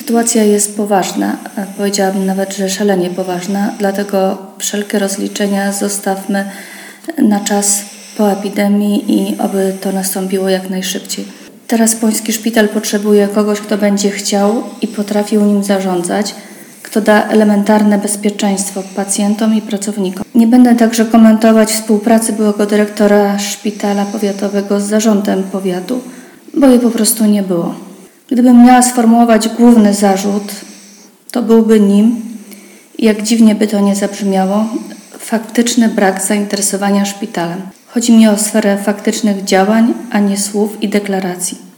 Sytuacja jest poważna, powiedziałabym nawet, że szalenie poważna, dlatego wszelkie rozliczenia zostawmy na czas po epidemii i oby to nastąpiło jak najszybciej. Teraz Poński Szpital potrzebuje kogoś, kto będzie chciał i potrafił nim zarządzać, kto da elementarne bezpieczeństwo pacjentom i pracownikom. Nie będę także komentować współpracy byłego dyrektora szpitala powiatowego z zarządem powiatu, bo jej po prostu nie było. Gdybym miała sformułować główny zarzut, to byłby nim, jak dziwnie by to nie zabrzmiało, faktyczny brak zainteresowania szpitalem. Chodzi mi o sferę faktycznych działań, a nie słów i deklaracji.